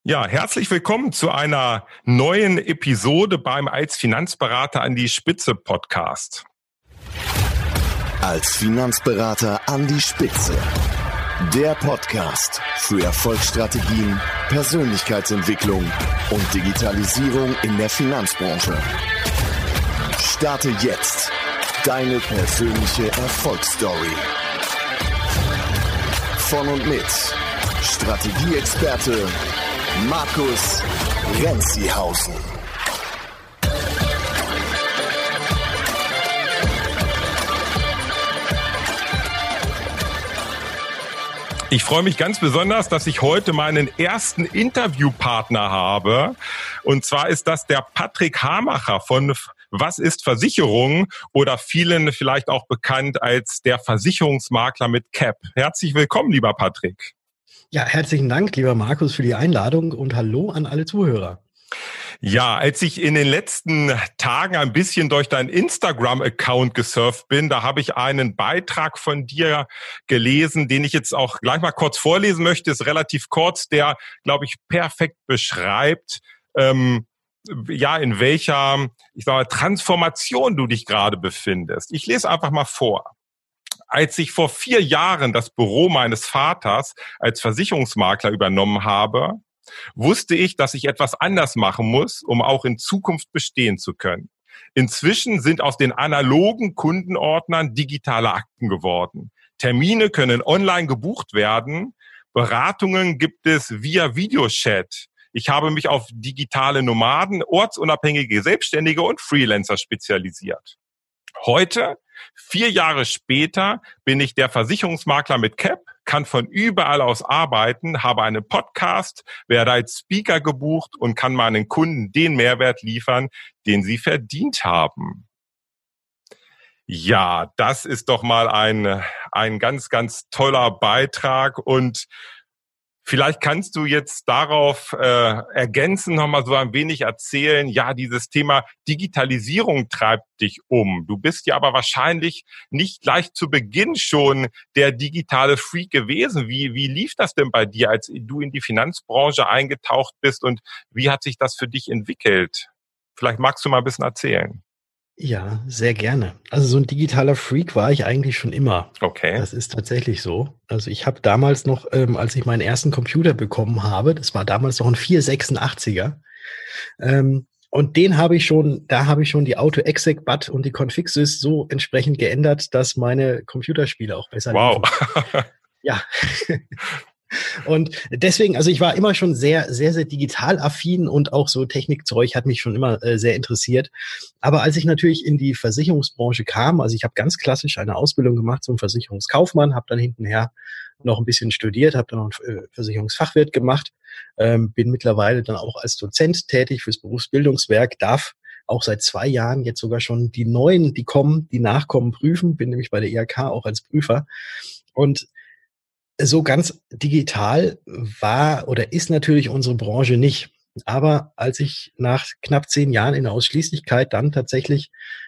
Ja, herzlich willkommen zu einer neuen Episode beim Als Finanzberater an die Spitze Podcast. Als Finanzberater an die Spitze. Der Podcast für Erfolgsstrategien, Persönlichkeitsentwicklung und Digitalisierung in der Finanzbranche. Starte jetzt deine persönliche Erfolgsstory. Von und mit Strategieexperte Markus Renzihausen. Ich freue mich ganz besonders, dass ich heute meinen ersten Interviewpartner habe. Und zwar ist das der Patrick Hamacher von Was ist Versicherung? Oder vielen vielleicht auch bekannt als der Versicherungsmakler mit CAP. Herzlich willkommen, lieber Patrick. Ja, herzlichen Dank, lieber Markus, für die Einladung und hallo an alle Zuhörer. Ja, als ich in den letzten Tagen ein bisschen durch deinen Instagram-Account gesurft bin, da habe ich einen Beitrag von dir gelesen, den ich jetzt auch gleich mal kurz vorlesen möchte. Ist relativ kurz, der, glaube ich, perfekt beschreibt, in welcher, Transformation du dich gerade befindest. Ich lese einfach mal vor. Als ich vor 4 Jahren das Büro meines Vaters als Versicherungsmakler übernommen habe, wusste ich, dass ich etwas anders machen muss, um auch in Zukunft bestehen zu können. Inzwischen sind aus den analogen Kundenordnern digitale Akten geworden. Termine können online gebucht werden. Beratungen gibt es via Videochat. Ich habe mich auf digitale Nomaden, ortsunabhängige Selbstständige und Freelancer spezialisiert. Heute, 4 Jahre später, bin ich der Versicherungsmakler mit CAP, kann von überall aus arbeiten, habe einen Podcast, werde als Speaker gebucht und kann meinen Kunden den Mehrwert liefern, den sie verdient haben. Ja, das ist doch mal ein ganz, ganz toller Beitrag und vielleicht kannst du jetzt darauf ergänzen, nochmal so ein wenig erzählen, ja, dieses Thema Digitalisierung treibt dich um. Du bist ja aber wahrscheinlich nicht gleich zu Beginn schon der digitale Freak gewesen. Wie lief das denn bei dir, als du in die Finanzbranche eingetaucht bist und wie hat sich das für dich entwickelt? Vielleicht magst du mal ein bisschen erzählen. Ja, sehr gerne. Also so ein digitaler Freak war ich eigentlich schon immer. Okay. Das ist tatsächlich so. Also ich habe damals noch, als ich meinen ersten Computer bekommen habe, das war damals noch ein 486er, und da habe ich schon die Auto-Exec-Bat und die Configsys so entsprechend geändert, dass meine Computerspiele auch besser liefen. Wow. Ja. Und deswegen, also ich war immer schon sehr, sehr, sehr digital affin und auch so Technikzeug hat mich schon immer sehr interessiert. Aber als ich natürlich in die Versicherungsbranche kam, also ich habe ganz klassisch eine Ausbildung gemacht zum Versicherungskaufmann, habe dann hintenher noch ein bisschen studiert, habe dann noch einen Versicherungsfachwirt gemacht, bin mittlerweile dann auch als Dozent tätig fürs Berufsbildungswerk, darf auch seit 2 Jahren jetzt sogar schon die Neuen, die nachkommen, prüfen, bin nämlich bei der IHK auch als Prüfer. Und so ganz digital war oder ist natürlich unsere Branche nicht. Aber als ich nach knapp 10 Jahren in der Ausschließlichkeit dann tatsächlich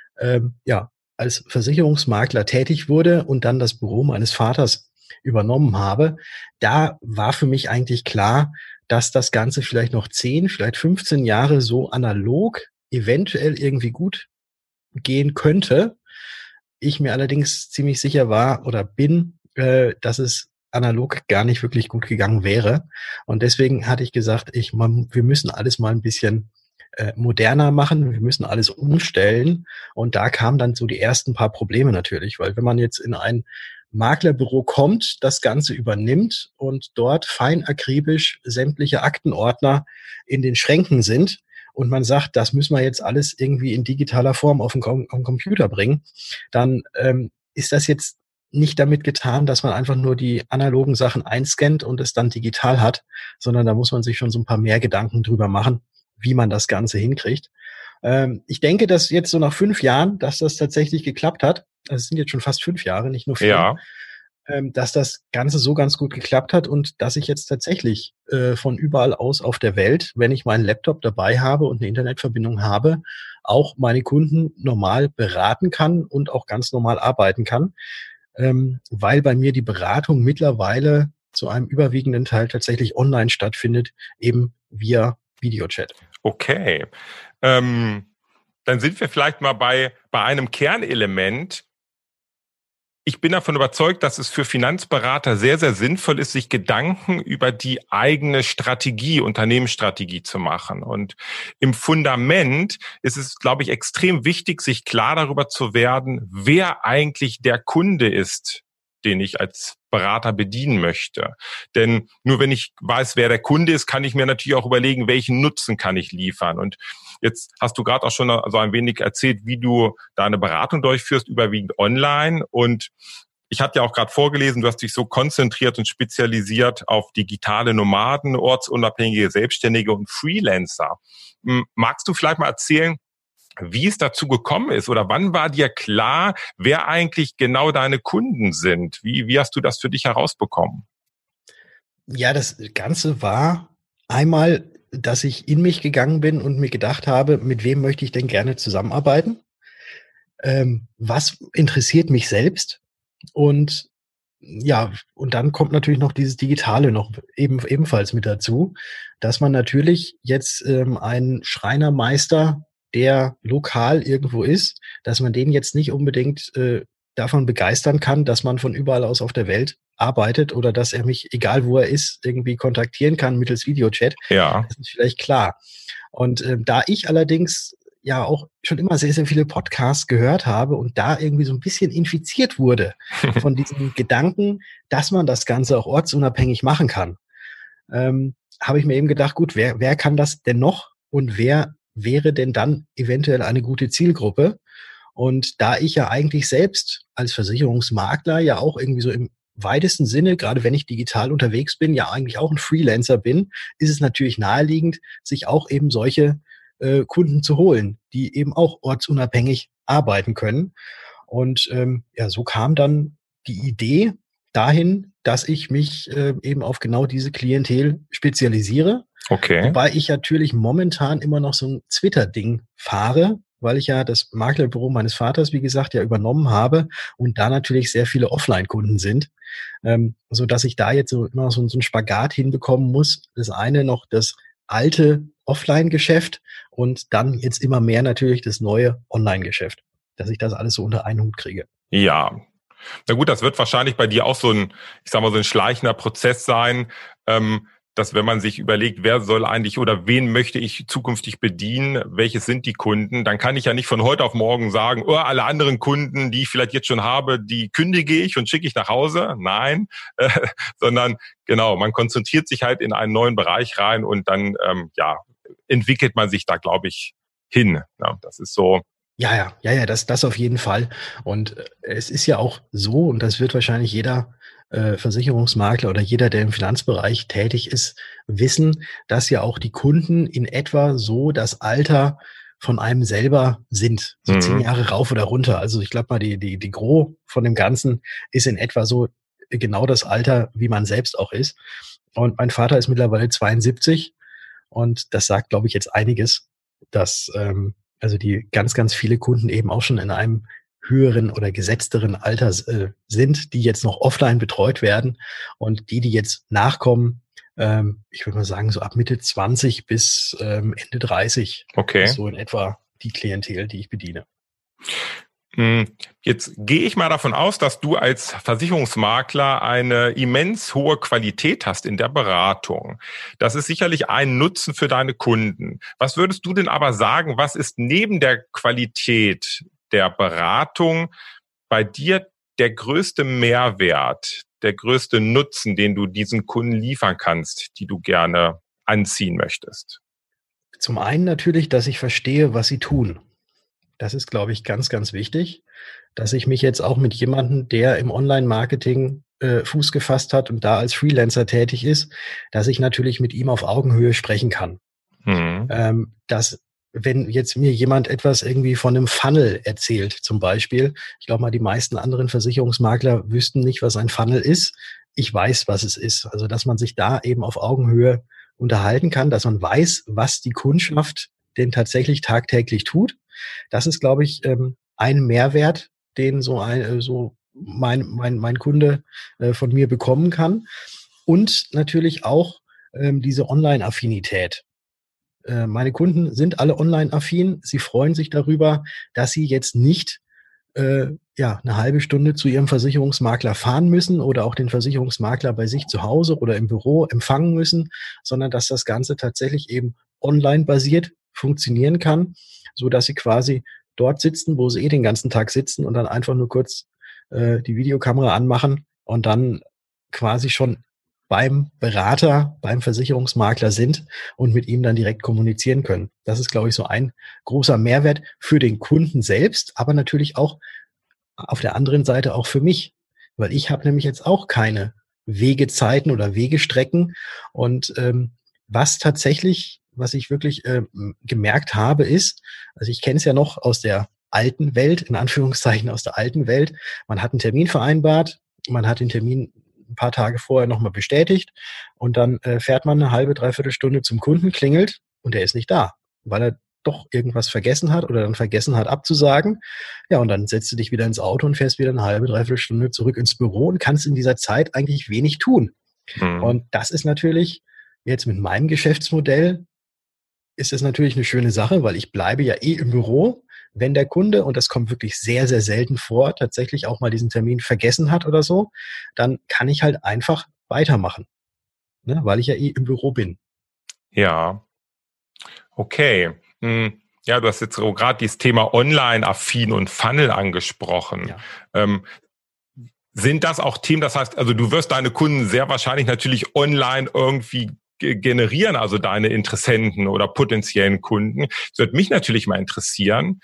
als Versicherungsmakler tätig wurde und dann das Büro meines Vaters übernommen habe, da war für mich eigentlich klar, dass das Ganze vielleicht noch 10, vielleicht 15 Jahre so analog eventuell irgendwie gut gehen könnte. Ich mir allerdings ziemlich sicher war oder bin, dass es analog gar nicht wirklich gut gegangen wäre. Und deswegen hatte ich gesagt, wir müssen alles mal ein bisschen moderner machen, wir müssen alles umstellen. Und da kamen dann so die ersten paar Probleme natürlich, weil wenn man jetzt in ein Maklerbüro kommt, das Ganze übernimmt und dort fein akribisch sämtliche Aktenordner in den Schränken sind und man sagt, das müssen wir jetzt alles irgendwie in digitaler Form auf den Computer bringen, dann ist das jetzt nicht damit getan, dass man einfach nur die analogen Sachen einscannt und es dann digital hat, sondern da muss man sich schon so ein paar mehr Gedanken drüber machen, wie man das Ganze hinkriegt. Ich denke, dass jetzt so nach 5 Jahren, dass das tatsächlich geklappt hat. Es sind jetzt schon fast 5 Jahre, nicht nur 4. Ja. Dass das Ganze so ganz gut geklappt hat und dass ich jetzt tatsächlich von überall aus auf der Welt, wenn ich meinen Laptop dabei habe und eine Internetverbindung habe, auch meine Kunden normal beraten kann und auch ganz normal arbeiten kann. Weil bei mir die Beratung mittlerweile zu einem überwiegenden Teil tatsächlich online stattfindet, eben via Videochat. Okay. Dann sind wir vielleicht mal bei einem Kernelement. Ich bin davon überzeugt, dass es für Finanzberater sehr, sehr sinnvoll ist, sich Gedanken über die eigene Strategie, Unternehmensstrategie zu machen. Und im Fundament ist es, glaube ich, extrem wichtig, sich klar darüber zu werden, wer eigentlich der Kunde ist, den ich als Berater bedienen möchte. Denn nur wenn ich weiß, wer der Kunde ist, kann ich mir natürlich auch überlegen, welchen Nutzen kann ich liefern. Und jetzt hast du gerade auch schon so ein wenig erzählt, wie du deine Beratung durchführst, überwiegend online. Und ich hatte ja auch gerade vorgelesen, du hast dich so konzentriert und spezialisiert auf digitale Nomaden, ortsunabhängige Selbstständige und Freelancer. Magst du vielleicht mal erzählen, wie es dazu gekommen ist oder wann war dir klar, wer eigentlich genau deine Kunden sind? Wie hast du das für dich herausbekommen? Ja, das Ganze war einmal, dass ich in mich gegangen bin und mir gedacht habe, mit wem möchte ich denn gerne zusammenarbeiten? Was interessiert mich selbst? Und ja, und dann kommt natürlich noch dieses Digitale noch ebenfalls mit dazu, dass man natürlich jetzt einen Schreinermeister, der lokal irgendwo ist, dass man den jetzt nicht unbedingt davon begeistern kann, dass man von überall aus auf der Welt arbeitet oder dass er mich, egal wo er ist, irgendwie kontaktieren kann mittels Videochat. Ja. Das ist vielleicht klar. Und da ich allerdings ja auch schon immer sehr, sehr viele Podcasts gehört habe und da irgendwie so ein bisschen infiziert wurde von diesem Gedanken, dass man das Ganze auch ortsunabhängig machen kann, habe ich mir eben gedacht, gut, wer kann das denn noch und wer wäre denn dann eventuell eine gute Zielgruppe? Und da ich ja eigentlich selbst als Versicherungsmakler ja auch irgendwie so im weitesten Sinne, gerade wenn ich digital unterwegs bin, ja eigentlich auch ein Freelancer bin, ist es natürlich naheliegend, sich auch eben solche Kunden zu holen, die eben auch ortsunabhängig arbeiten können. Und ja, so kam dann die Idee dahin, dass ich mich eben auf genau diese Klientel spezialisiere. Okay. Wobei ich natürlich momentan immer noch so ein Twitter-Ding fahre, weil ich ja das Maklerbüro meines Vaters, wie gesagt, ja übernommen habe und da natürlich sehr viele Offline-Kunden sind, so dass ich da jetzt so immer so einen Spagat hinbekommen muss. Das eine noch das alte Offline-Geschäft und dann jetzt immer mehr natürlich das neue Online-Geschäft, dass ich das alles so unter einen Hut kriege. Ja. Na gut, das wird wahrscheinlich bei dir auch so ein, ich sag mal, so ein schleichender Prozess sein, dass wenn man sich überlegt, wer soll eigentlich oder wen möchte ich zukünftig bedienen, welches sind die Kunden, dann kann ich ja nicht von heute auf morgen sagen, oh, alle anderen Kunden, die ich vielleicht jetzt schon habe, die kündige ich und schicke ich nach Hause. Nein, sondern genau, man konzentriert sich halt in einen neuen Bereich rein und dann entwickelt man sich da, glaube ich, hin. Ja, das ist so. Ja, das auf jeden Fall. Und es ist ja auch so, und das wird wahrscheinlich jeder Versicherungsmakler oder jeder, der im Finanzbereich tätig ist, wissen, dass ja auch die Kunden in etwa so das Alter von einem selber sind. So 10 Jahre rauf oder runter. Also ich glaube mal, die Gros von dem Ganzen ist in etwa so genau das Alter, wie man selbst auch ist. Und mein Vater ist mittlerweile 72 und das sagt, glaube ich, jetzt einiges, dass also die ganz, ganz viele Kunden eben auch schon in einem höheren oder gesetzteren Alter sind, die jetzt noch offline betreut werden und die jetzt nachkommen, ich würde mal sagen, so ab Mitte 20 bis Ende 30. Okay. Ist so in etwa die Klientel, die ich bediene. Jetzt gehe ich mal davon aus, dass du als Versicherungsmakler eine immens hohe Qualität hast in der Beratung. Das ist sicherlich ein Nutzen für deine Kunden. Was würdest du denn aber sagen, was ist neben der Qualität der Beratung bei dir der größte Mehrwert, der größte Nutzen, den du diesen Kunden liefern kannst, die du gerne anziehen möchtest? Zum einen natürlich, dass ich verstehe, was sie tun. Das ist, glaube ich, ganz, ganz wichtig, dass ich mich jetzt auch mit jemandem, der im Online-Marketing Fuß gefasst hat und da als Freelancer tätig ist, dass ich natürlich mit ihm auf Augenhöhe sprechen kann. Dass wenn jetzt mir jemand etwas irgendwie von einem Funnel erzählt, zum Beispiel, ich glaube mal, die meisten anderen Versicherungsmakler wüssten nicht, was ein Funnel ist. Ich weiß, was es ist. Also, dass man sich da eben auf Augenhöhe unterhalten kann, dass man weiß, was die Kundschaft denn tatsächlich tagtäglich tut. Das ist, glaube ich, ein Mehrwert, den mein Kunde von mir bekommen kann. Und natürlich auch diese Online-Affinität. Meine Kunden sind alle online-affin. Sie freuen sich darüber, dass sie jetzt nicht eine halbe Stunde zu ihrem Versicherungsmakler fahren müssen oder auch den Versicherungsmakler bei sich zu Hause oder im Büro empfangen müssen, sondern dass das Ganze tatsächlich eben online basiert funktionieren kann, so dass sie quasi dort sitzen, wo sie den ganzen Tag sitzen und dann einfach nur kurz die Videokamera anmachen und dann quasi schon beim Berater, beim Versicherungsmakler sind und mit ihm dann direkt kommunizieren können. Das ist, glaube ich, so ein großer Mehrwert für den Kunden selbst, aber natürlich auch auf der anderen Seite auch für mich, weil ich habe nämlich jetzt auch keine Wegezeiten oder Wegestrecken und was ich wirklich gemerkt habe, ist, also ich kenne es ja noch aus der alten Welt, in Anführungszeichen aus der alten Welt, man hat einen Termin vereinbart, man hat den Termin ein paar Tage vorher nochmal bestätigt und dann fährt man eine halbe, dreiviertel Stunde zum Kunden, klingelt und der ist nicht da, weil er doch irgendwas vergessen hat oder dann vergessen hat abzusagen. Ja, und dann setzt du dich wieder ins Auto und fährst wieder eine halbe, dreiviertel Stunde zurück ins Büro und kannst in dieser Zeit eigentlich wenig tun. Mhm. Und das ist natürlich jetzt mit meinem Geschäftsmodell ist es natürlich eine schöne Sache, weil ich bleibe ja im Büro. Wenn der Kunde, und das kommt wirklich sehr, sehr selten vor, tatsächlich auch mal diesen Termin vergessen hat oder so, dann kann ich halt einfach weitermachen, ne, weil ich ja im Büro bin. Ja, okay. Ja, du hast jetzt gerade dieses Thema Online-affin und Funnel angesprochen. Ja. Sind das auch Themen, das heißt, also du wirst deine Kunden sehr wahrscheinlich natürlich online irgendwie generieren, also deine Interessenten oder potenziellen Kunden. Das würde mich natürlich mal interessieren.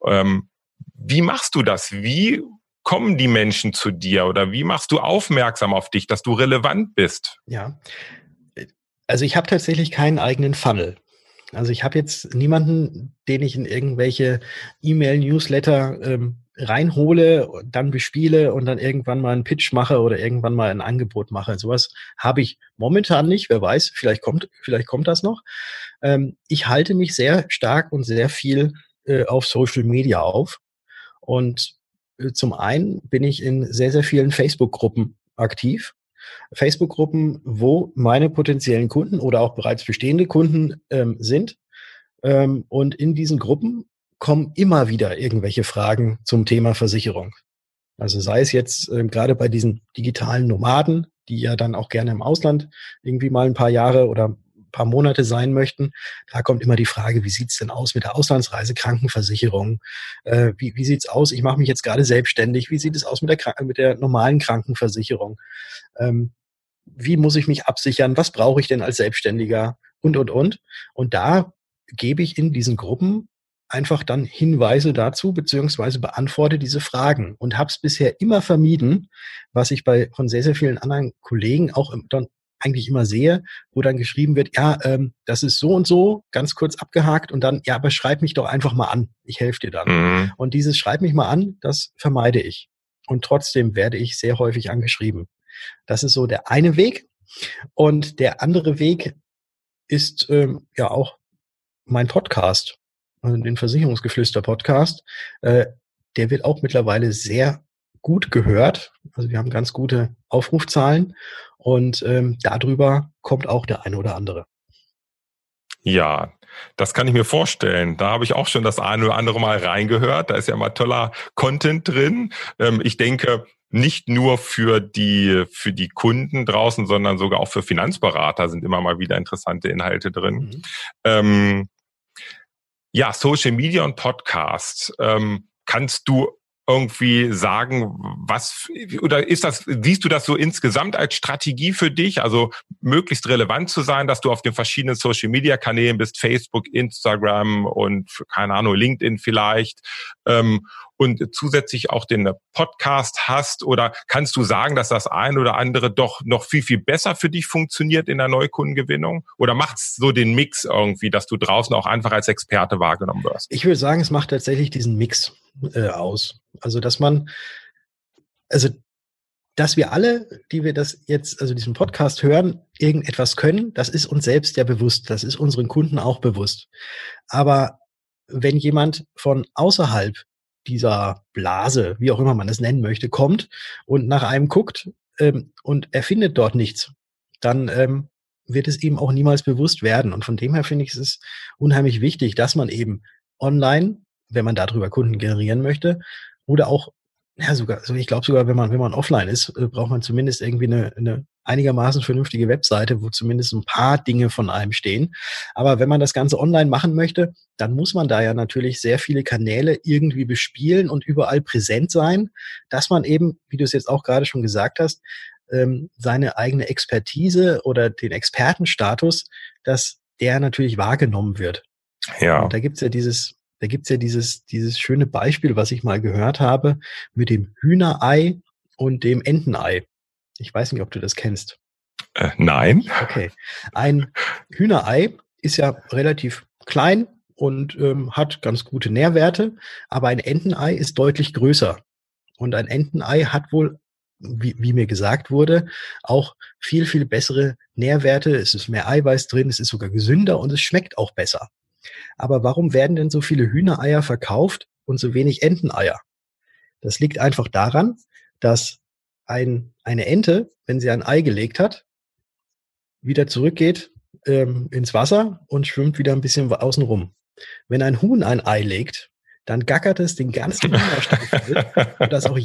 Wie machst du das? Wie kommen die Menschen zu dir oder wie machst du aufmerksam auf dich, dass du relevant bist? Ja, also ich habe tatsächlich keinen eigenen Funnel. Also ich habe jetzt niemanden, den ich in irgendwelche E-Mail-Newsletter reinhole, dann bespiele und dann irgendwann mal einen Pitch mache oder irgendwann mal ein Angebot mache. Sowas habe ich momentan nicht. Wer weiß, vielleicht kommt das noch. Ich halte mich sehr stark und sehr viel auf Social Media auf. Und zum einen bin ich in sehr, sehr vielen Facebook-Gruppen aktiv. Facebook-Gruppen, wo meine potenziellen Kunden oder auch bereits bestehende Kunden sind. Und in diesen Gruppen kommen immer wieder irgendwelche Fragen zum Thema Versicherung. Also sei es jetzt gerade bei diesen digitalen Nomaden, die ja dann auch gerne im Ausland irgendwie mal ein paar Jahre oder ein paar Monate sein möchten. Da kommt immer die Frage, wie sieht's denn aus mit der Auslandsreisekrankenversicherung? Wie sieht's aus? Ich mache mich jetzt gerade selbstständig. Wie sieht es aus mit der normalen Krankenversicherung? Wie muss ich mich absichern? Was brauche ich denn als Selbstständiger? Und. Und da gebe ich in diesen Gruppen einfach dann Hinweise dazu, beziehungsweise beantworte diese Fragen und habe es bisher immer vermieden, was ich von sehr, sehr vielen anderen Kollegen auch dann eigentlich immer sehe, wo dann geschrieben wird, ja, das ist so und so, ganz kurz abgehakt und dann, ja, aber schreib mich doch einfach mal an, ich helfe dir dann. Mhm. Und dieses schreib mich mal an, das vermeide ich. Und trotzdem werde ich sehr häufig angeschrieben. Das ist so der eine Weg. Und der andere Weg ist ja auch mein Podcast, den Versicherungsgeflüster-Podcast. Der wird auch mittlerweile sehr gut gehört. Also wir haben ganz gute Aufrufzahlen und darüber kommt auch der eine oder andere. Ja, das kann ich mir vorstellen. Da habe ich auch schon das eine oder andere Mal reingehört. Da ist ja mal toller Content drin. Ich denke, nicht nur für die Kunden draußen, sondern sogar auch für Finanzberater sind immer mal wieder interessante Inhalte drin. Mhm. Ja, Social Media und Podcast. Kannst du irgendwie sagen, siehst du das so insgesamt als Strategie für dich, also möglichst relevant zu sein, dass du auf den verschiedenen Social Media Kanälen bist, Facebook, Instagram und keine Ahnung, LinkedIn vielleicht, und zusätzlich auch den Podcast hast, oder kannst du sagen, dass das ein oder andere doch noch viel, viel besser für dich funktioniert in der Neukundengewinnung, oder macht es so den Mix irgendwie, dass du draußen auch einfach als Experte wahrgenommen wirst? Ich würde sagen, es macht tatsächlich diesen Mix aus. Also, dass wir alle, die wir das jetzt, also diesen Podcast hören, irgendetwas können, das ist uns selbst ja bewusst, das ist unseren Kunden auch bewusst. Aber wenn jemand von außerhalb dieser Blase, wie auch immer man es nennen möchte, kommt und nach einem guckt und er findet dort nichts, dann wird es ihm auch niemals bewusst werden. Und von dem her finde ich, es ist unheimlich wichtig, dass man eben online, wenn man darüber Kunden generieren möchte, oder auch, ja, sogar, so ich glaube sogar, wenn man offline ist, braucht man zumindest irgendwie eine einigermaßen vernünftige Webseite, wo zumindest ein paar Dinge von einem stehen. Aber wenn man das Ganze online machen möchte, dann muss man da ja natürlich sehr viele Kanäle irgendwie bespielen und überall präsent sein, dass man eben, wie du es jetzt auch gerade schon gesagt hast, seine eigene Expertise oder den Expertenstatus, dass der natürlich wahrgenommen wird. Ja. Und da gibt's ja dieses schöne Beispiel, was ich mal gehört habe, mit dem Hühnerei und dem Entenei. Ich weiß nicht, ob du das kennst. Nein. Okay. Ein Hühnerei ist ja relativ klein und hat ganz gute Nährwerte, aber ein Entenei ist deutlich größer. Und ein Entenei hat wohl, wie mir gesagt wurde, auch viel, viel bessere Nährwerte. Es ist mehr Eiweiß drin, es ist sogar gesünder und es schmeckt auch besser. Aber warum werden denn so viele Hühnereier verkauft und so wenig Enteneier? Das liegt einfach daran, dass eine Ente, wenn sie ein Ei gelegt hat, wieder zurückgeht ins Wasser und schwimmt wieder ein bisschen außen rum. Wenn ein Huhn ein Ei legt, dann gackert es den ganzen Hühnerstall voll, sodass auch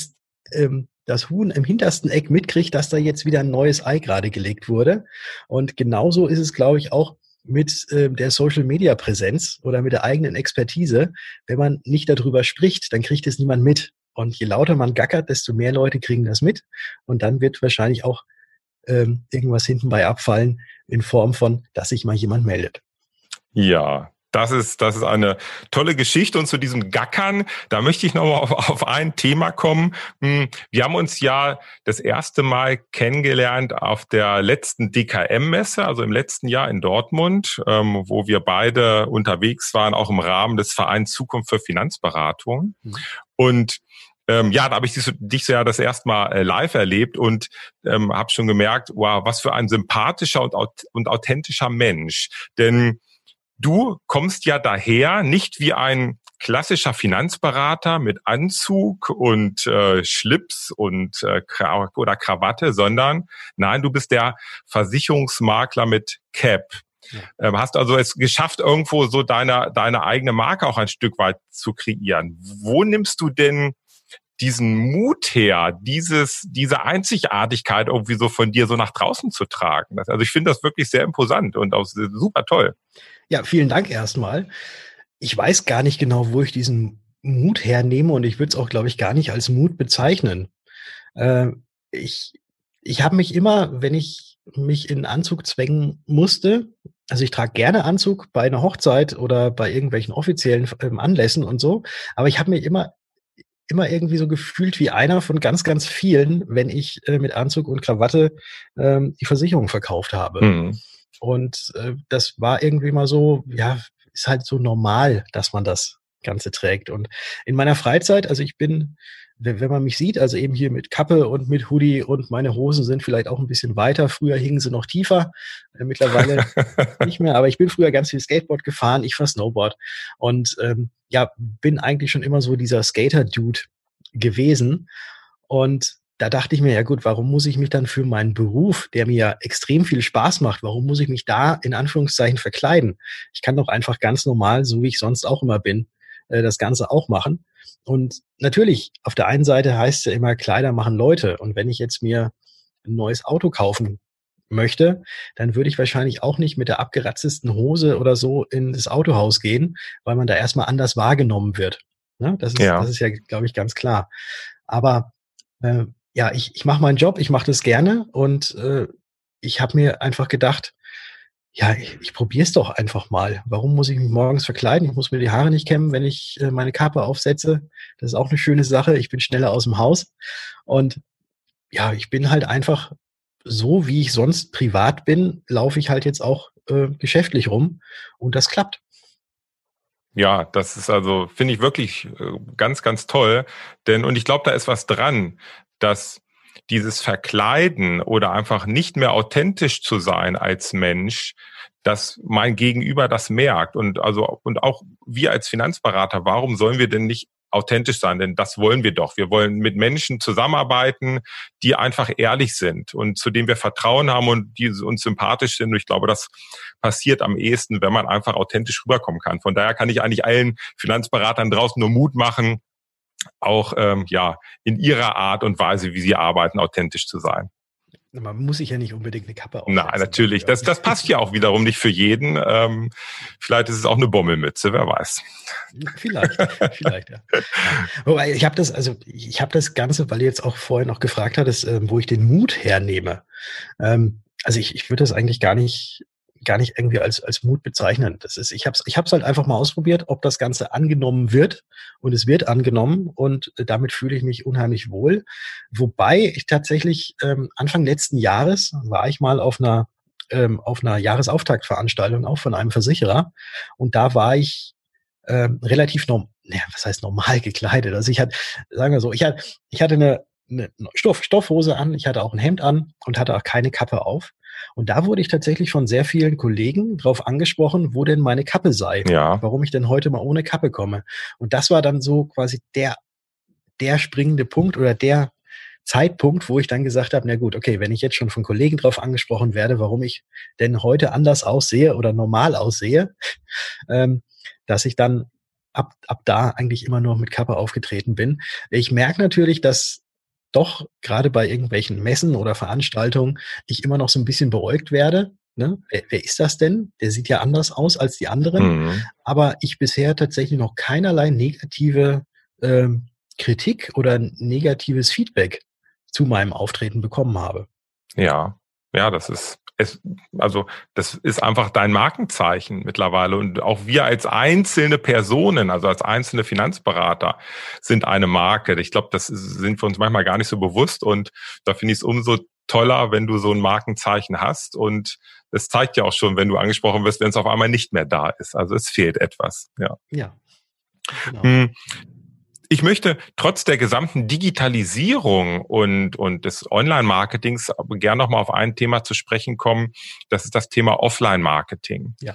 das Huhn im hintersten Eck mitkriegt, dass da jetzt wieder ein neues Ei gerade gelegt wurde. Und genauso ist es, glaube ich, auch mit der Social-Media-Präsenz oder mit der eigenen Expertise. Wenn man nicht darüber spricht, dann kriegt es niemand mit. Und je lauter man gackert, desto mehr Leute kriegen das mit. Und dann wird wahrscheinlich auch irgendwas hinten bei abfallen in Form von, dass sich mal jemand meldet. Ja. Das ist eine tolle Geschichte. Und zu diesem Gackern, da möchte ich nochmal auf ein Thema kommen. Wir haben uns ja das erste Mal kennengelernt auf der letzten DKM-Messe, also im letzten Jahr in Dortmund, wo wir beide unterwegs waren, auch im Rahmen des Vereins Zukunft für Finanzberatung. Und da habe ich dich so ja das erste Mal live erlebt und habe schon gemerkt, wow, was für ein sympathischer und authentischer Mensch. Denn du kommst ja daher nicht wie ein klassischer Finanzberater mit Anzug und Schlips und oder Krawatte, sondern nein, du bist der Versicherungsmakler mit Cap. Ja. Hast also es geschafft, irgendwo so deine eigene Marke auch ein Stück weit zu kreieren. Wo nimmst du denn diesen Mut her, diese Einzigartigkeit irgendwie so von dir so nach draußen zu tragen? Also ich finde das wirklich sehr imposant und auch super toll. Ja, vielen Dank erstmal. Ich weiß gar nicht genau, wo ich diesen Mut hernehme und ich würde es auch, glaube ich, gar nicht als Mut bezeichnen. Ich habe mich immer, wenn ich mich in Anzug zwängen musste, also ich trage gerne Anzug bei einer Hochzeit oder bei irgendwelchen offiziellen Anlässen und so, aber ich habe mich immer irgendwie so gefühlt wie einer von ganz, ganz vielen, wenn ich mit Anzug und Krawatte die Versicherung verkauft habe. Mhm. Und das war irgendwie mal so, ja, ist halt so normal, dass man das Ganze trägt. Und in meiner Freizeit, also ich bin, wenn man mich sieht, also eben hier mit Kappe und mit Hoodie und meine Hosen sind vielleicht auch ein bisschen weiter. Früher hingen sie noch tiefer, mittlerweile nicht mehr. Aber ich bin früher ganz viel Skateboard gefahren, ich fahre Snowboard und bin eigentlich schon immer so dieser Skater-Dude gewesen. Und da dachte ich mir, ja gut, warum muss ich mich dann für meinen Beruf, der mir ja extrem viel Spaß macht, warum muss ich mich da in Anführungszeichen verkleiden? Ich kann doch einfach ganz normal, so wie ich sonst auch immer bin, das Ganze auch machen. Und natürlich, auf der einen Seite heißt es ja immer, Kleider machen Leute. Und wenn ich jetzt mir ein neues Auto kaufen möchte, dann würde ich wahrscheinlich auch nicht mit der abgeratzesten Hose oder so in das Autohaus gehen, weil man da erstmal anders wahrgenommen wird. Ne? Das ist ja, glaube ich, ganz klar. Aber ich mache meinen Job, ich mache das gerne und ich habe mir einfach gedacht, ja, ich probiere es doch einfach mal. Warum muss ich mich morgens verkleiden? Ich muss mir die Haare nicht kämmen, wenn ich meine Kappe aufsetze. Das ist auch eine schöne Sache. Ich bin schneller aus dem Haus. Und ja, ich bin halt einfach so, wie ich sonst privat bin, laufe ich halt jetzt auch geschäftlich rum und das klappt. Ja, das ist also, finde ich wirklich ganz, ganz toll. Und ich glaube, da ist was dran, dass dieses Verkleiden oder einfach nicht mehr authentisch zu sein als Mensch, dass mein Gegenüber das merkt. Und auch wir als Finanzberater, warum sollen wir denn nicht authentisch sein, denn das wollen wir doch. Wir wollen mit Menschen zusammenarbeiten, die einfach ehrlich sind und zu denen wir Vertrauen haben und die uns sympathisch sind. Und ich glaube, das passiert am ehesten, wenn man einfach authentisch rüberkommen kann. Von daher kann ich eigentlich allen Finanzberatern draußen nur Mut machen, auch in ihrer Art und Weise, wie sie arbeiten, authentisch zu sein. Man muss sich ja nicht unbedingt eine Kappe aufsetzen. Nein, natürlich. Das passt ja auch wiederum nicht für jeden. Vielleicht ist es auch eine Bommelmütze, wer weiß. Vielleicht, ja. Wobei ich habe das Ganze, weil du jetzt auch vorhin noch gefragt hattest, wo ich den Mut hernehme. Also ich würde das eigentlich gar nicht irgendwie als Mut bezeichnen. Ich hab's halt einfach mal ausprobiert, ob das Ganze angenommen wird, und es wird angenommen, und damit fühle ich mich unheimlich wohl. Wobei ich tatsächlich Anfang letzten Jahres war ich mal auf einer Jahresauftaktveranstaltung auch von einem Versicherer, und da war ich relativ normal gekleidet. Also ich hatte eine Stoffhose an, ich hatte auch ein Hemd an und hatte auch keine Kappe auf. Und da wurde ich tatsächlich von sehr vielen Kollegen drauf angesprochen, wo denn meine Kappe sei, warum ich denn heute mal ohne Kappe komme. Und das war dann so quasi der springende Punkt oder der Zeitpunkt, wo ich dann gesagt habe, na gut, okay, wenn ich jetzt schon von Kollegen drauf angesprochen werde, warum ich denn heute anders aussehe oder normal aussehe, dass ich dann ab da eigentlich immer nur mit Kappe aufgetreten bin. Ich merke natürlich, dass doch gerade bei irgendwelchen Messen oder Veranstaltungen ich immer noch so ein bisschen beäugt werde. Ne? Wer ist das denn? Der sieht ja anders aus als die anderen. Mhm. Aber ich bisher tatsächlich noch keinerlei negative Kritik oder negatives Feedback zu meinem Auftreten bekommen habe. Ja, das ist einfach dein Markenzeichen mittlerweile. Und auch wir als einzelne Personen, also als einzelne Finanzberater, sind eine Marke. Ich glaube, das sind wir uns manchmal gar nicht so bewusst. Und da finde ich es umso toller, wenn du so ein Markenzeichen hast. Und es zeigt ja auch schon, wenn du angesprochen wirst, wenn es auf einmal nicht mehr da ist. Also es fehlt etwas. Ja, genau. Ich möchte trotz der gesamten Digitalisierung und des Online-Marketings gerne nochmal auf ein Thema zu sprechen kommen. Das ist das Thema Offline-Marketing. Ja.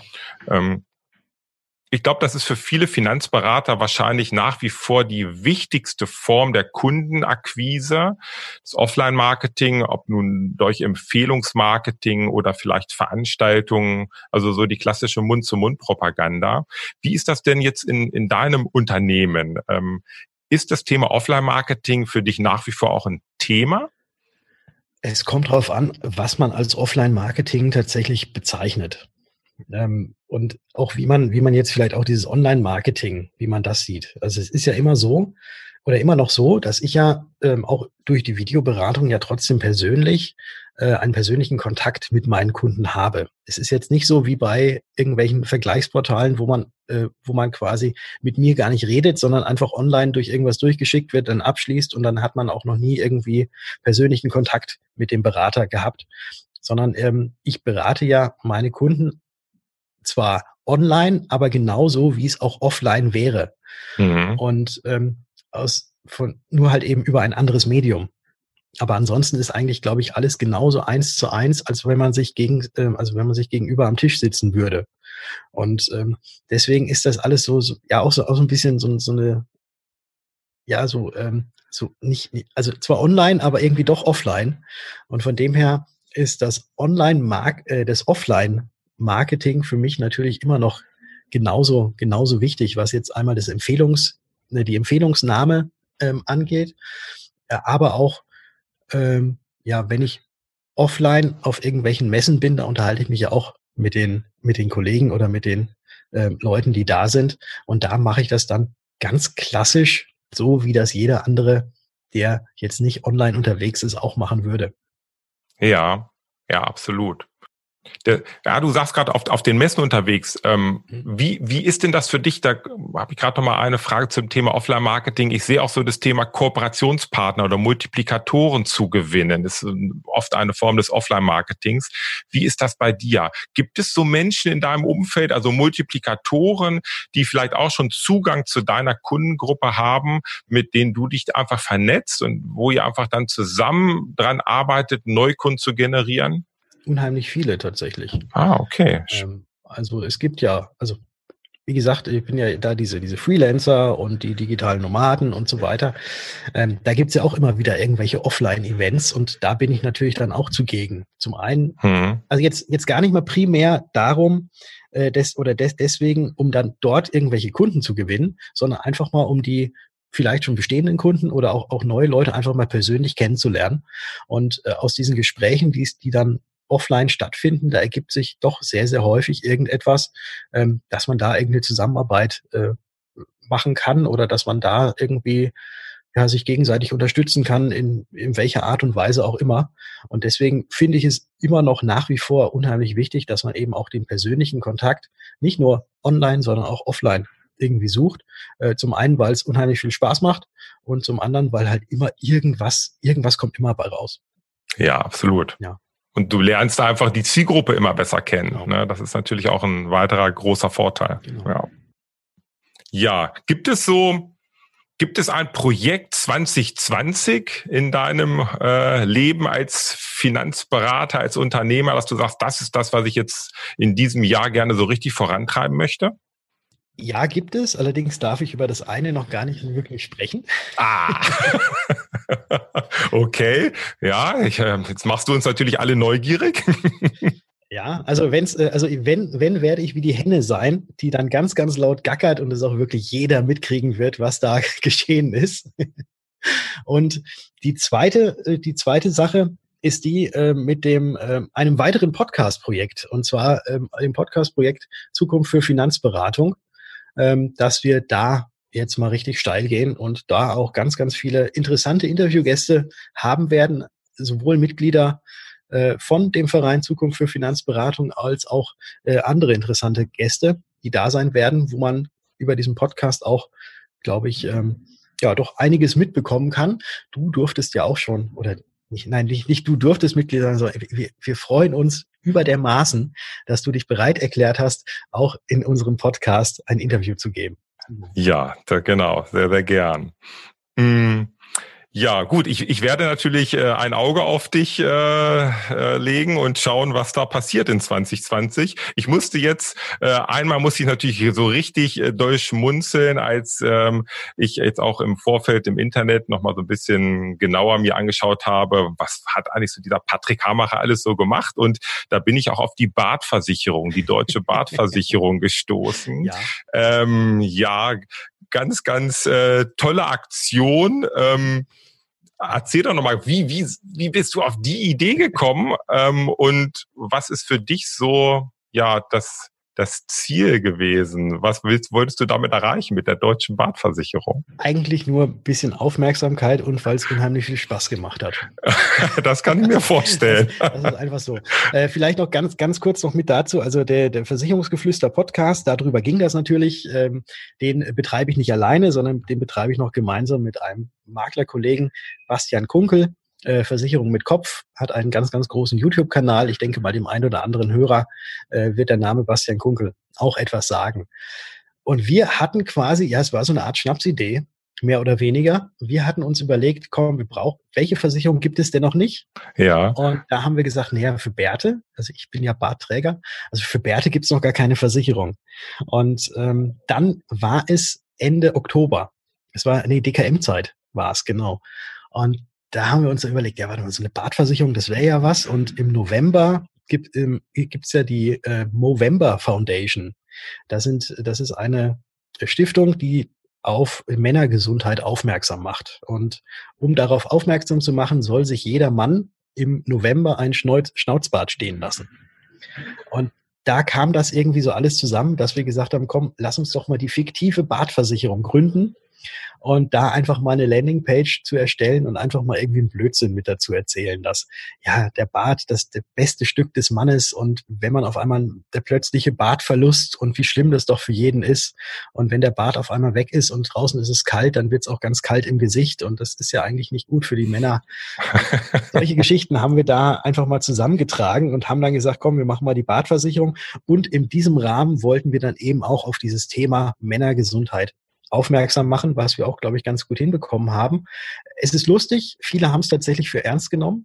Ich glaube, das ist für viele Finanzberater wahrscheinlich nach wie vor die wichtigste Form der Kundenakquise. Das Offline-Marketing, ob nun durch Empfehlungsmarketing oder vielleicht Veranstaltungen, also so die klassische Mund-zu-Mund-Propaganda. Wie ist das denn jetzt in deinem Unternehmen? Ist das Thema Offline-Marketing für dich nach wie vor auch ein Thema? Es kommt darauf an, was man als Offline-Marketing tatsächlich bezeichnet. Und auch wie man jetzt vielleicht auch dieses Online-Marketing, wie man das sieht. Also es ist ja immer so oder immer noch so, dass ich ja auch durch die Videoberatung ja trotzdem persönlich einen persönlichen Kontakt mit meinen Kunden habe. Es ist jetzt nicht so wie bei irgendwelchen Vergleichsportalen, wo man quasi mit mir gar nicht redet, sondern einfach online durch irgendwas durchgeschickt wird, dann abschließt und dann hat man auch noch nie irgendwie persönlichen Kontakt mit dem Berater gehabt, sondern ich berate ja meine Kunden zwar online, aber genauso, wie es auch offline wäre. Mhm. Und nur halt eben über ein anderes Medium. Aber ansonsten ist eigentlich, glaube ich, alles genauso 1:1, als wenn man sich gegenüber am Tisch sitzen würde. Und deswegen ist das alles so auch so ein bisschen also zwar online, aber irgendwie doch offline. Und von dem her ist das Offline-Marketing für mich natürlich immer noch genauso wichtig, was jetzt einmal die Empfehlungsnahme angeht, aber auch wenn ich offline auf irgendwelchen Messen bin, da unterhalte ich mich ja auch mit den Kollegen oder mit den Leuten, die da sind, und da mache ich das dann ganz klassisch, so wie das jeder andere, der jetzt nicht online unterwegs ist, auch machen würde. Ja, absolut. Du sagst gerade auf den Messen unterwegs. Wie ist denn das für dich? Da habe ich gerade noch mal eine Frage zum Thema Offline-Marketing. Ich sehe auch so das Thema Kooperationspartner oder Multiplikatoren zu gewinnen. Das ist oft eine Form des Offline-Marketings. Wie ist das bei dir? Gibt es so Menschen in deinem Umfeld, also Multiplikatoren, die vielleicht auch schon Zugang zu deiner Kundengruppe haben, mit denen du dich einfach vernetzt und wo ihr einfach dann zusammen dran arbeitet, Neukunden zu generieren? Unheimlich viele tatsächlich. Okay. Also es gibt ja, wie gesagt, ich bin ja da diese Freelancer und die digitalen Nomaden und so weiter. Da gibt's ja auch immer wieder irgendwelche Offline-Events und da bin ich natürlich dann auch zugegen. Zum einen, also jetzt gar nicht mal primär darum, deswegen, um dann dort irgendwelche Kunden zu gewinnen, sondern einfach mal um die vielleicht schon bestehenden Kunden oder auch neue Leute einfach mal persönlich kennenzulernen. Und aus diesen Gesprächen, die dann offline stattfinden, da ergibt sich doch sehr, sehr häufig irgendetwas, dass man da irgendeine Zusammenarbeit machen kann oder dass man da irgendwie sich gegenseitig unterstützen kann, in welcher Art und Weise auch immer. Und deswegen finde ich es immer noch nach wie vor unheimlich wichtig, dass man eben auch den persönlichen Kontakt nicht nur online, sondern auch offline irgendwie sucht. Zum einen, weil es unheimlich viel Spaß macht und zum anderen, weil halt immer irgendwas kommt immer bei raus. Ja, absolut. Ja. Und du lernst da einfach die Zielgruppe immer besser kennen. Genau. Ne? Das ist natürlich auch ein weiterer großer Vorteil. Genau. Ja. Gibt es ein Projekt 2020 in deinem Leben als Finanzberater, als Unternehmer, dass du sagst, das ist das, was ich jetzt in diesem Jahr gerne so richtig vorantreiben möchte? Ja, gibt es. Allerdings darf ich über das eine noch gar nicht wirklich sprechen. Okay. Ja, jetzt machst du uns natürlich alle neugierig. Ja, also wenn werde ich wie die Henne sein, die dann ganz, ganz laut gackert und es auch wirklich jeder mitkriegen wird, was da geschehen ist. Und die zweite Sache ist die mit einem weiteren Podcast-Projekt, und zwar dem Podcast-Projekt Zukunft für Finanzberatung, dass wir da jetzt mal richtig steil gehen und da auch ganz, ganz viele interessante Interviewgäste haben werden, sowohl Mitglieder von dem Verein Zukunft für Finanzberatung als auch andere interessante Gäste, die da sein werden, wo man über diesen Podcast auch, glaube ich, doch einiges mitbekommen kann. Du durftest ja auch schon, oder nicht du durftest Mitglied sein, sondern wir freuen uns über dermaßen, dass du dich bereit erklärt hast, auch in unserem Podcast ein Interview zu geben. Ja, genau, sehr, sehr gern. Ja, gut, ich werde natürlich ein Auge auf dich legen und schauen, was da passiert in 2020. Ich musste jetzt, einmal musste ich natürlich so richtig durchschmunzeln, als ich jetzt auch im Vorfeld im Internet nochmal so ein bisschen genauer mir angeschaut habe, was hat eigentlich so dieser Patrick Hamacher alles so gemacht. Und da bin ich auch auf die Badversicherung, die deutsche Badversicherung gestoßen. Ja, ganz, ganz tolle Aktion. Erzähl doch nochmal, wie bist du auf die Idee gekommen und was ist für dich so das Ziel gewesen? Was wolltest du damit erreichen mit der deutschen Badversicherung? Eigentlich nur ein bisschen Aufmerksamkeit und weil es unheimlich viel Spaß gemacht hat. Das kann ich mir vorstellen. Das ist einfach so. Vielleicht noch ganz kurz noch mit dazu. Also der Versicherungsgeflüster-Podcast, darüber ging das natürlich. Den betreibe ich nicht alleine, sondern den betreibe ich noch gemeinsam mit einem Maklerkollegen, Bastian Kunkel. Versicherung mit Kopf, hat einen ganz, ganz großen YouTube-Kanal. Ich denke mal, dem einen oder anderen Hörer wird der Name Bastian Kunkel auch etwas sagen. Und wir hatten quasi, es war so eine Art Schnapsidee, mehr oder weniger. Wir hatten uns überlegt, welche Versicherung gibt es denn noch nicht? Ja. Und da haben wir gesagt, für Bärte, also ich bin ja Bartträger, also für Bärte gibt es noch gar keine Versicherung. Und dann war es Ende Oktober. DKM-Zeit war es, genau. Und da haben wir uns überlegt, warte mal, so eine Badversicherung, das wäre ja was. Und im November gibt's ja die Movember Foundation. Das ist eine Stiftung, die auf Männergesundheit aufmerksam macht. Und um darauf aufmerksam zu machen, soll sich jeder Mann im November ein Schnauzbart stehen lassen. Und da kam das irgendwie so alles zusammen, dass wir gesagt haben, komm, lass uns doch mal die fiktive Badversicherung gründen. Und da einfach mal eine Landingpage zu erstellen und einfach mal irgendwie einen Blödsinn mit dazu erzählen, dass der Bart das beste Stück des Mannes und wenn man auf einmal der plötzliche Bartverlust und wie schlimm das doch für jeden ist und wenn der Bart auf einmal weg ist und draußen ist es kalt, dann wird es auch ganz kalt im Gesicht und das ist ja eigentlich nicht gut für die Männer. Solche Geschichten haben wir da einfach mal zusammengetragen und haben dann gesagt, komm, wir machen mal die Bartversicherung und in diesem Rahmen wollten wir dann eben auch auf dieses Thema Männergesundheit aufmerksam machen, was wir auch, glaube ich, ganz gut hinbekommen haben. Es ist lustig, viele haben es tatsächlich für ernst genommen.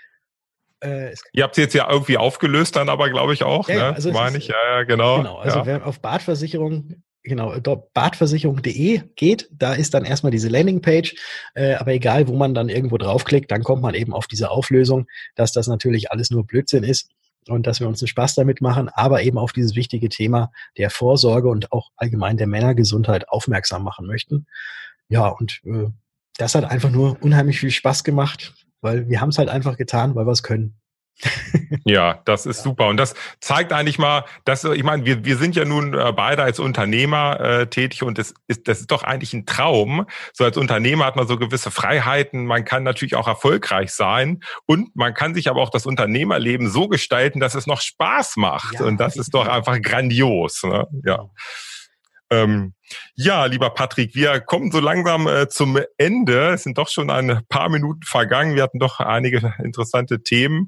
Ihr habt es jetzt ja irgendwie aufgelöst dann aber, glaube ich, auch, ja, ne? Also meine ich, ja, genau. Genau, also wer auf Badversicherung genau, badversicherung.de geht, da ist dann erstmal diese Landingpage, aber egal, wo man dann irgendwo draufklickt, dann kommt man eben auf diese Auflösung, dass das natürlich alles nur Blödsinn ist und dass wir uns einen Spaß damit machen, aber eben auf dieses wichtige Thema der Vorsorge und auch allgemein der Männergesundheit aufmerksam machen möchten. Ja, und das hat einfach nur unheimlich viel Spaß gemacht, weil wir haben es halt einfach getan, weil wir es können. Ja, das ist super. Und das zeigt eigentlich mal, dass, ich meine, wir sind ja nun beide als Unternehmer tätig und das ist doch eigentlich ein Traum. So als Unternehmer hat man so gewisse Freiheiten. Man kann natürlich auch erfolgreich sein und man kann sich aber auch das Unternehmerleben so gestalten, dass es noch Spaß macht. Ja, und das ist doch einfach grandios. Ne? Ja. Ja, lieber Patrick, wir kommen so langsam zum Ende. Es sind doch schon ein paar Minuten vergangen. Wir hatten doch einige interessante Themen.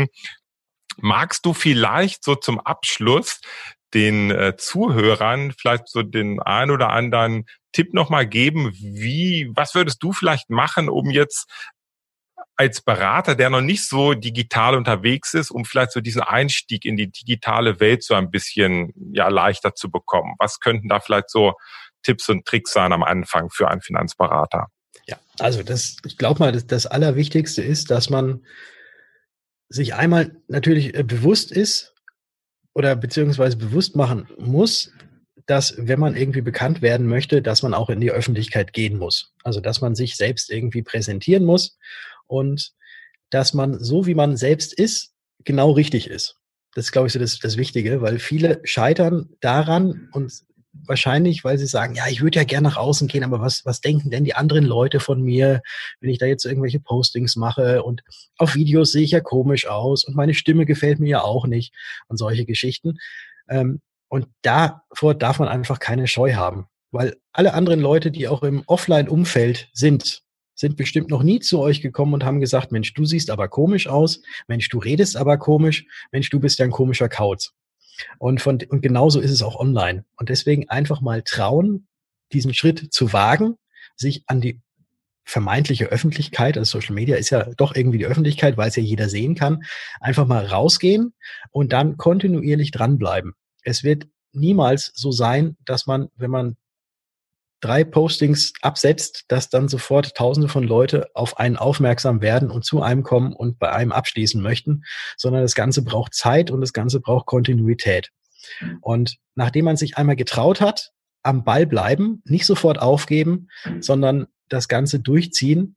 Magst du vielleicht so zum Abschluss den Zuhörern vielleicht so den ein oder anderen Tipp nochmal geben? Was würdest du vielleicht machen, um jetzt als Berater, der noch nicht so digital unterwegs ist, um vielleicht so diesen Einstieg in die digitale Welt so ein bisschen leichter zu bekommen? Was könnten da vielleicht so Tipps und Tricks sein am Anfang für einen Finanzberater? Ja, also ich glaube mal, das Allerwichtigste ist, dass man sich einmal natürlich bewusst ist oder beziehungsweise bewusst machen muss, dass, wenn man irgendwie bekannt werden möchte, dass man auch in die Öffentlichkeit gehen muss. Also, dass man sich selbst irgendwie präsentieren muss und dass man, so wie man selbst ist, genau richtig ist. Das ist, glaube ich, so das Wichtige, weil viele scheitern daran und wahrscheinlich, weil sie sagen, ja, ich würde ja gerne nach außen gehen, aber was denken denn die anderen Leute von mir, wenn ich da jetzt irgendwelche Postings mache und auf Videos sehe ich ja komisch aus und meine Stimme gefällt mir ja auch nicht und solche Geschichten. Und davor darf man einfach keine Scheu haben, weil alle anderen Leute, die auch im Offline-Umfeld sind bestimmt noch nie zu euch gekommen und haben gesagt, Mensch, du siehst aber komisch aus, Mensch, du redest aber komisch, Mensch, du bist ja ein komischer Kauz. Und genauso ist es auch online. Und deswegen einfach mal trauen, diesen Schritt zu wagen, sich an die vermeintliche Öffentlichkeit, also Social Media ist ja doch irgendwie die Öffentlichkeit, weil es ja jeder sehen kann, einfach mal rausgehen und dann kontinuierlich dranbleiben. Es wird niemals so sein, dass man, wenn man 3 Postings absetzt, dass dann sofort Tausende von Leute auf einen aufmerksam werden und zu einem kommen und bei einem abschließen möchten, sondern das Ganze braucht Zeit und das Ganze braucht Kontinuität. Und nachdem man sich einmal getraut hat, am Ball bleiben, nicht sofort aufgeben, sondern das Ganze durchziehen.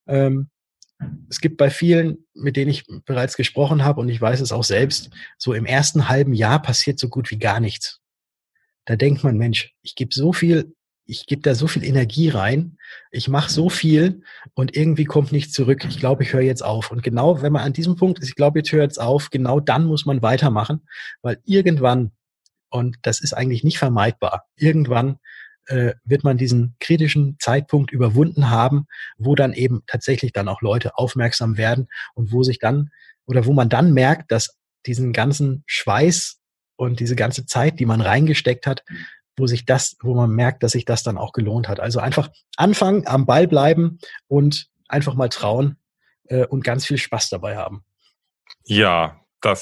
Es gibt bei vielen, mit denen ich bereits gesprochen habe, und ich weiß es auch selbst, so im ersten halben Jahr passiert so gut wie gar nichts. Da denkt man, Mensch, ich gebe da so viel Energie rein, ich mache so viel und irgendwie kommt nichts zurück. Ich glaube, ich höre jetzt auf. Und genau, wenn man an diesem Punkt ist, ich glaube, jetzt höre jetzt auf, genau dann muss man weitermachen, weil irgendwann, und das ist eigentlich nicht vermeidbar, irgendwann wird man diesen kritischen Zeitpunkt überwunden haben, wo dann eben tatsächlich dann auch Leute aufmerksam werden und wo man dann merkt, dass diesen ganzen Schweiß und diese ganze Zeit, die man reingesteckt hat, wo man merkt, dass sich das dann auch gelohnt hat. Also einfach anfangen, am Ball bleiben und einfach mal trauen und ganz viel Spaß dabei haben. Ja,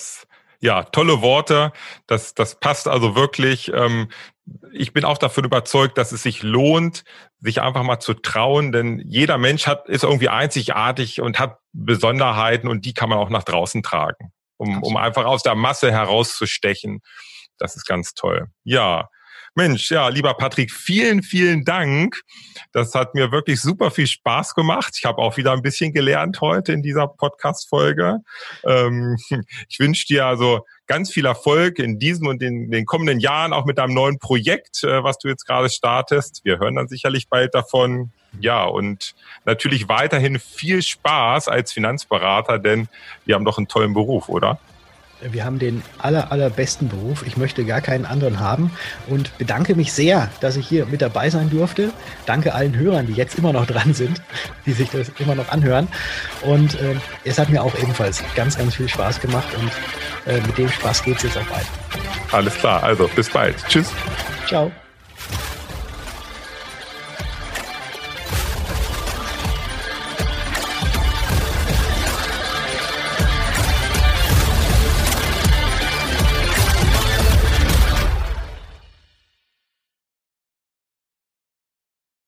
tolle Worte. Das passt also wirklich. Ich bin auch davon überzeugt, dass es sich lohnt, sich einfach mal zu trauen, denn jeder Mensch ist irgendwie einzigartig und hat Besonderheiten und die kann man auch nach draußen tragen, um einfach aus der Masse herauszustechen. Das ist ganz toll. Ja. Mensch, ja, lieber Patrick, vielen, vielen Dank. Das hat mir wirklich super viel Spaß gemacht. Ich habe auch wieder ein bisschen gelernt heute in dieser Podcast-Folge. Ich wünsche dir also ganz viel Erfolg in diesem und in den kommenden Jahren, auch mit deinem neuen Projekt, was du jetzt gerade startest. Wir hören dann sicherlich bald davon. Ja, und natürlich weiterhin viel Spaß als Finanzberater, denn wir haben doch einen tollen Beruf, oder? Wir haben den allerbesten Beruf. Ich möchte gar keinen anderen haben und bedanke mich sehr, dass ich hier mit dabei sein durfte. Danke allen Hörern, die jetzt immer noch dran sind, die sich das immer noch anhören. Und es hat mir auch ebenfalls ganz, ganz viel Spaß gemacht und mit dem Spaß geht es jetzt auch weiter. Alles klar, also bis bald. Tschüss. Ciao.